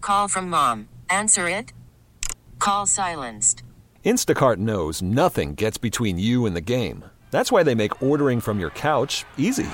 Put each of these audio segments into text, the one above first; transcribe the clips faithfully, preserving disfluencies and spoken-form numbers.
Call from mom. Answer it. Call silenced. Instacart knows nothing gets between you and the game. That's why they make ordering from your couch easy.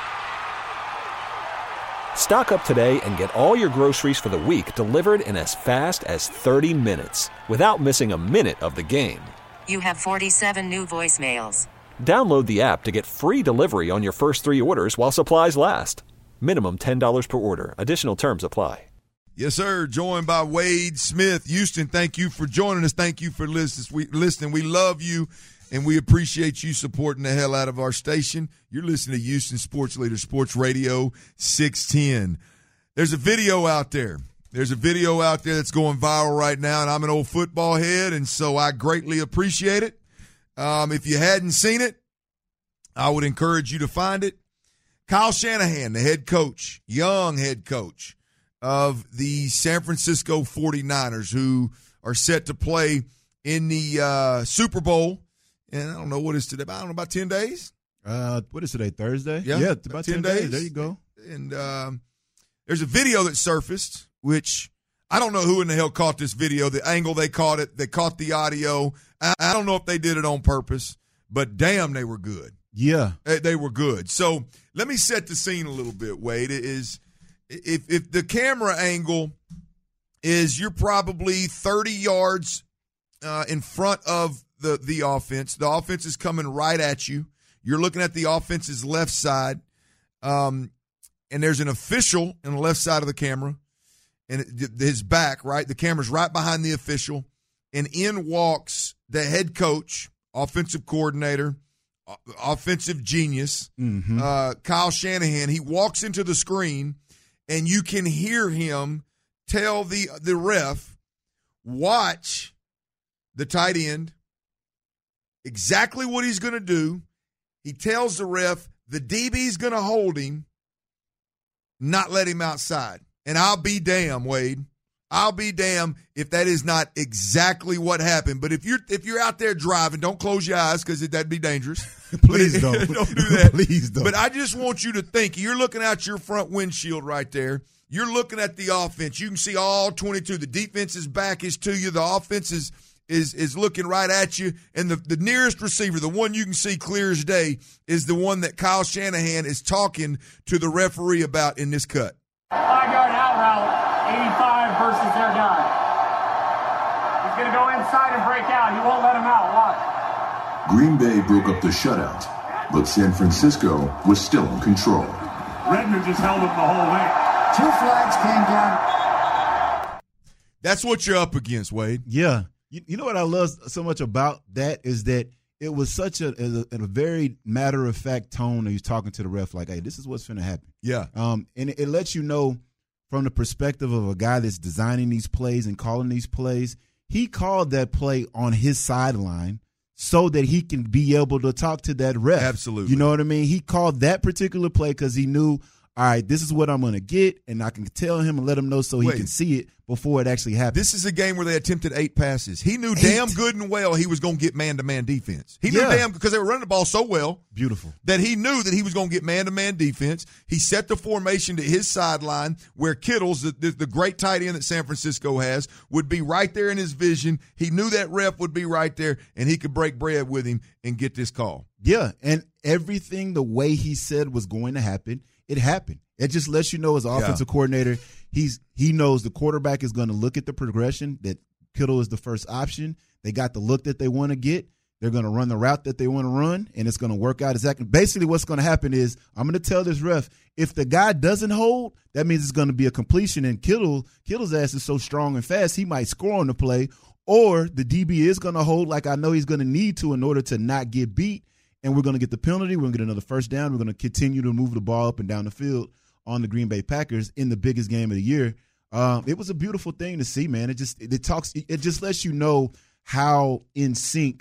Stock up today and get all your groceries for the week delivered in as fast as thirty minutes without missing a minute of the game. You have forty-seven new voicemails. Download the app to get free delivery on your first three orders while supplies last. Minimum ten dollars per order. Additional terms apply. Yes, sir. Joined by Wade Smith. Houston, thank you for joining us. Thank you for listening. We love you, and we appreciate you supporting the hell out of our station. You're listening to Houston Sports Leader Sports Radio six ten. There's a video out there. There's a video out there that's going viral right now, and I'm an old football head, and so I greatly appreciate it. Um, if you hadn't seen it, I would encourage you to find it. Kyle Shanahan, the head coach, young head coach of the San Francisco forty-niners, who are set to play in the uh, Super Bowl. And I don't know what is today. I don't know, about ten days? Uh, what is today, Thursday? Yeah, yeah about ten, ten days. days. There you go. And um, there's a video that surfaced, which I don't know who in the hell caught this video, the angle they caught it, they caught the audio. I, I don't know if they did it on purpose, but damn, they were good. Yeah. They, they were good. So let me set the scene a little bit, Wade. It is if if the camera angle is you're probably thirty yards uh, in front of the, the offense. The offense is coming right at you. You're looking at the offense's left side, um, and there's an official on the left side of the camera, and it, his back, right? The camera's right behind the official, and in walks the head coach, offensive coordinator, offensive genius, mm-hmm. uh, Kyle Shanahan. He walks into the screen, and you can hear him tell the the ref, watch the tight end, exactly what he's going to do. He tells the ref the D B's going to hold him, not let him outside. And I'll be damn, Wade. I'll be damn if that is not exactly what happened. But if you're if you're out there driving, don't close your eyes because that'd be dangerous. Please don't. Don't do that. Please don't. But I just want you to think. You're looking out your front windshield right there. You're looking at the offense. You can see all twenty-two. The defense's back is to you. The offense is is, is looking right at you. And the, the nearest receiver, the one you can see clear as day, is the one that Kyle Shanahan is talking to the referee about in this cut. Five-yard out route, eighty-five versus their guy. He's going to go inside and break out. He won't let him out. Watch. Green Bay broke up the shutout, but San Francisco was still in control. Redmond just held him the whole way. Two flags came down. That's what you're up against, Wade. Yeah. You, you know what I love so much about that is that it was such a, a, a very matter-of-fact tone that he's talking to the ref like, hey, this is what's going to happen. Yeah. Um, and it, it lets you know from the perspective of a guy that's designing these plays and calling these plays, he called that play on his sideline so that he can be able to talk to that ref. Absolutely. You know what I mean? He called that particular play because he knew, all right, this is what I'm going to get, and I can tell him and let him know so he Wait. can see it before it actually happens. This is a game where they attempted eight passes. He knew eight. damn good and well he was going to get man-to-man defense. He knew yeah. damn because they were running the ball so well. Beautiful. That he knew that he was going to get man-to-man defense. He set the formation to his sideline where Kittles, the, the, the great tight end that San Francisco has, would be right there in his vision. He knew that ref would be right there, and he could break bread with him and get this call. Yeah, and everything the way he said was going to happen, it happened. It just lets you know as an Yeah. offensive coordinator, he's he knows the quarterback is going to look at the progression, that Kittle is the first option. They got the look that they want to get. They're going to run the route that they want to run, and it's going to work out exactly. Basically, what's going to happen is I'm going to tell this ref, if the guy doesn't hold, that means it's going to be a completion, and Kittle, Kittle's ass is so strong and fast, he might score on the play, or the D B is going to hold like I know he's going to need to in order to not get beat, and we're going to get the penalty. We're going to get another first down. We're going to continue to move the ball up and down the field on the Green Bay Packers in the biggest game of the year. Um, it was a beautiful thing to see, man. It just it, it talks. It just lets you know how in sync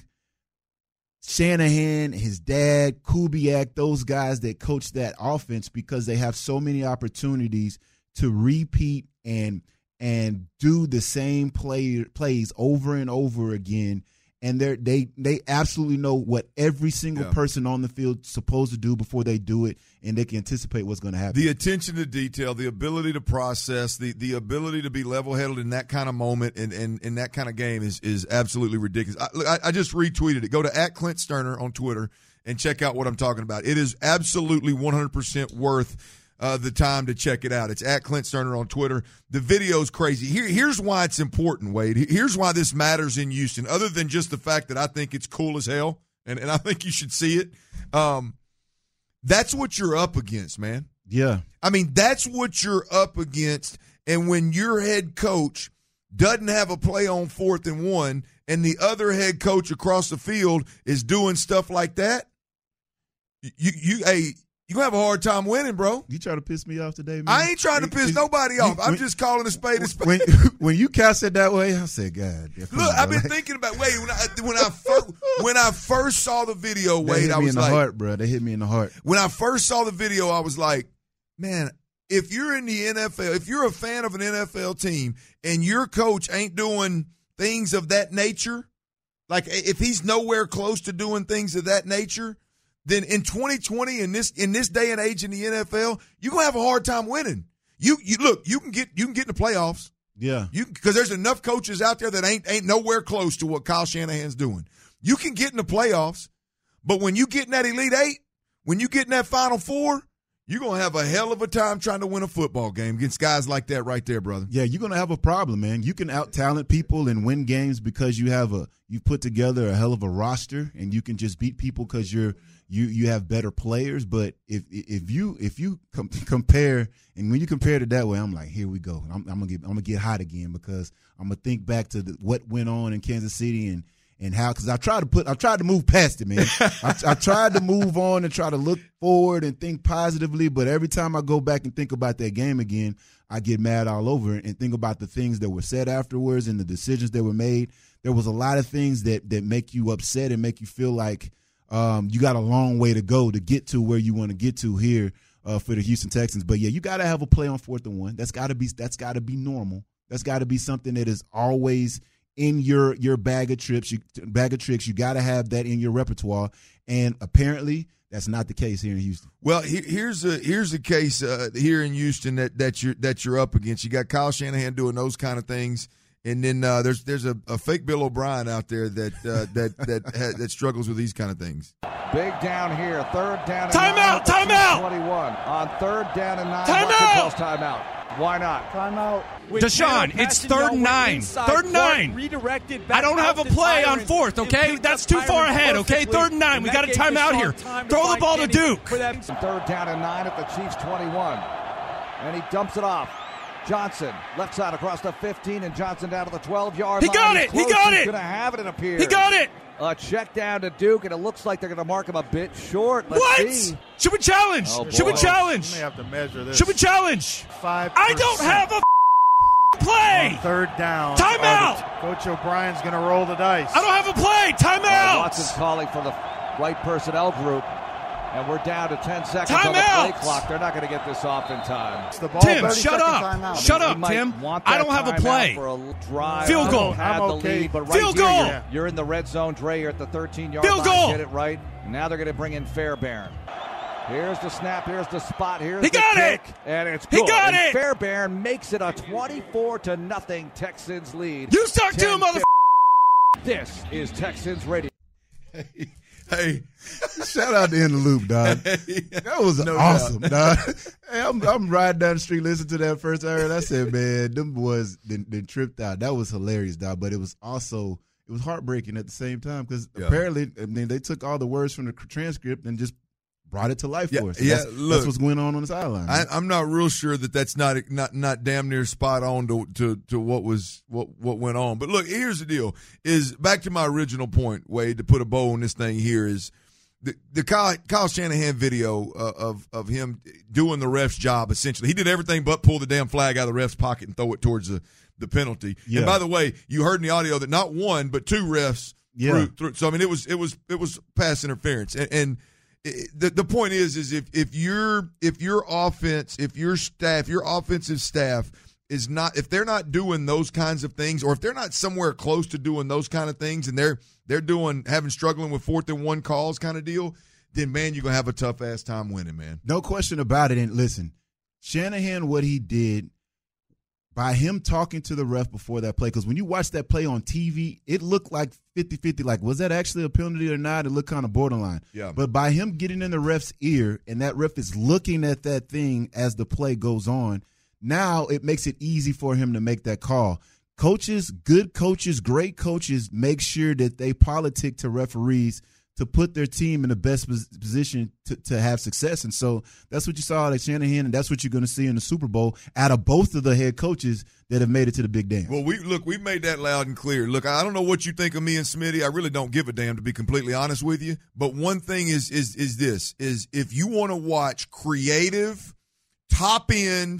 Shanahan, his dad, Kubiak, those guys that coach that offense, because they have so many opportunities to repeat and and do the same play plays over and over again. and they they they absolutely know what every single Yeah. person on the field is supposed to do before they do it, and they can anticipate what's going to happen. The attention to detail, the ability to process, the the ability to be level-headed in that kind of moment and in, in, in that kind of game is is absolutely ridiculous. I, look, I, I just retweeted it. Go to at Clint Sterner on Twitter and check out what I'm talking about. It is absolutely one hundred percent worth uh, the time to check it out. It's at Clint Sterner on Twitter. The video's crazy. Here, here's why it's important, Wade. Here's why this matters in Houston, other than just the fact that I think it's cool as hell, and, and I think you should see it. Um, that's what you're up against, man. Yeah. I mean, that's what you're up against. And when your head coach doesn't have a play on fourth and one and the other head coach across the field is doing stuff like that, you, you, hey, you're going to have a hard time winning, bro. You try to piss me off today, man? I ain't trying to piss nobody off. I'm just calling a spade a spade. When, when you cast it that way, I said, God. Yeah, Look, I've been thinking about, Wade, when I, when I, first, when I first saw the video, They Wade, hit I me was in the like, heart, bro. They hit me in the heart. when I first saw the video, I was like, man, if you're in the N F L, if you're a fan of an N F L team and your coach ain't doing things of that nature, like if he's nowhere close to doing things of that nature, then in twenty twenty, in this in this day and age in the N F L, you're gonna have a hard time winning. You you look, you can get you can get in the playoffs. Yeah. You because there's enough coaches out there that ain't ain't nowhere close to what Kyle Shanahan's doing. You can get in the playoffs, but when you get in that Elite Eight, when you get in that Final Four, you're going to have a hell of a time trying to win a football game against guys like that right there, brother. Yeah, you're going to have a problem, man. You can out-talent people and win games because you have a you put together a hell of a roster, and you can just beat people because you're you you have better players. But if if you if you com- compare, and when you compare it that way, I'm like, here we go. I'm, I'm gonna get I'm gonna get hot again because I'm gonna think back to the, what went on in Kansas City and. And how? Because I tried to put, I tried to move past it, man. I, I tried to move on and try to look forward and think positively. But every time I go back and think about that game again, I get mad all over and think about the things that were said afterwards and the decisions that were made. There was a lot of things that that make you upset and make you feel like um, you got a long way to go to get to where you want to get to here uh, for the Houston Texans. But yeah, you got to have a play on fourth and one. That's got to be that's got to be normal. That's got to be something that is always in your your bag of trips, you, bag of tricks. You got to have that in your repertoire, and apparently that's not the case here in Houston. Well, he, here's a here's a case uh, here in Houston that that you're that you're up against. You got Kyle Shanahan doing those kind of things, and then uh, there's there's a, a fake Bill O'Brien out there that uh, that that ha, that struggles with these kind of things. Big down here, third down. Timeout! Timeout! twenty-one on third down and nine. Timeout! Timeout. Why not? Timeout. Deshaun, it's third and nine. Third and nine. Redirected I don't have a play on fourth, okay? That's too far ahead, okay? Third and nine. We got a timeout here. Throw the ball to Duke. Third down and nine at the Chiefs twenty-one. And he dumps it off. Johnson, left side across the fifteen, and Johnson down to the twelve-yard line. He got it. He got it. He's going to have it, it appears. He got it. A check down to Duke, and it looks like they're going to mark him a bit short. Let's what? See. Should we challenge? Oh, Should we challenge? We have to measure this. Should we challenge? Five. I don't have a play. On third down. Timeout. Coach O'Brien's going to roll the dice. I don't have a play. Timeout. Uh, Watson's calling for the right personnel group. And we're down to ten seconds time on the out. play clock. They're not going to get this off in time. The ball, Tim, shut up. Shut up, Tim. I don't have a play. For a drive. Field goal. Had I'm the okay. lead, but right Field here, goal. You're, you're in the red zone. Dre, you're at the thirteen-yard Field line. goal. Get it right. Now they're going to bring in Fairbairn. Here's the snap. Here's the spot. Here's he the got kick. it. And it's He good. got and it. Fairbairn makes it a twenty-four to nothing Texans lead. You suck too, mother. This is Texans Radio. Hey, hey. Shout out to In the Loop, dog. That was No awesome, dog. Hey, I'm, I'm riding down the street listening to that first I heard. I said, man, them boys then, then tripped out. That was hilarious, dog. But it was also it was heartbreaking at the same time because Yeah. apparently, I mean, they took all the words from the transcript and just brought it to life Yeah, for us. yeah, That's, look, that's what's going on on the sideline. I, I'm not real sure that that's not not not damn near spot on to, to to what was what what went on. But look, here's the deal: is back to my original point, Wade. To put a bow on this thing here is the the Kyle, Kyle Shanahan video uh, of of him doing the ref's job. Essentially, he did everything but pull the damn flag out of the ref's pocket and throw it towards the the penalty. Yeah. And by the way, you heard in the audio that not one but two refs Yeah. threw, threw. So I mean, it was it was it was pass interference and. and The the point is is if if your if your offense if your staff your offensive staff is not, if they're not doing those kinds of things, or if they're not somewhere close to doing those kind of things, and they're they're doing having struggling with fourth and one calls kind of deal, then man, you're gonna have a tough ass time winning, man. No question about it. And listen, Shanahan, what he did by him talking to the ref before that play, because when you watch that play on T V, it looked like fifty-fifty, like was that actually a penalty or not? It looked kind of borderline. Yeah. But by him getting in the ref's ear, and that ref is looking at that thing as the play goes on, now it makes it easy for him to make that call. Coaches, good coaches, great coaches make sure that they politic to referees to put their team in the best position to, to have success. And so that's what you saw at Shanahan, and that's what you're going to see in the Super Bowl out of both of the head coaches that have made it to the big dance. Well, we look, we made that loud and clear. Look, I don't know what you think of me and Smitty. I really don't give a damn, to be completely honest with you. But one thing is is is this, is if you want to watch creative, top-end,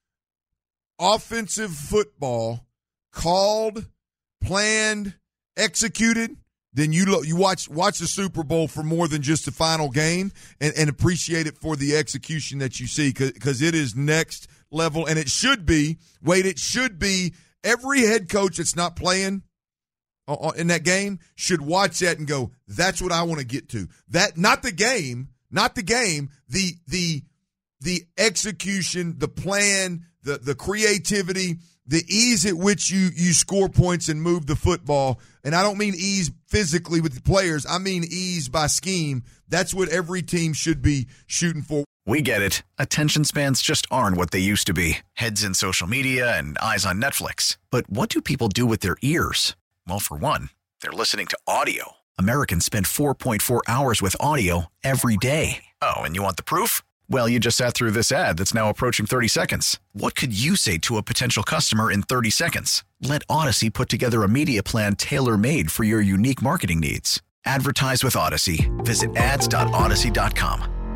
offensive football called, planned, executed, then you lo- you watch watch the Super Bowl for more than just the final game, and, and appreciate it for the execution that you see, because it is next level, and it should be, Wade, it should be every head coach that's not playing in that game should watch that and go, that's what I want to get to. That, not the game, not the game, the the the execution, the plan, the the creativity, the ease at which you, you score points and move the football. And I don't mean ease physically with the players. I mean ease by scheme. That's what every team should be shooting for. We get it. Attention spans just aren't what they used to be. Heads in social media and eyes on Netflix. But what do people do with their ears? Well, for one, they're listening to audio. Americans spend four point four hours with audio every day. Oh, and you want the proof? Well, you just sat through this ad that's now approaching thirty seconds. What could you say to a potential customer in thirty seconds? Let Odyssey put together a media plan tailor-made for your unique marketing needs. Advertise with Odyssey. Visit ads dot odyssey dot com.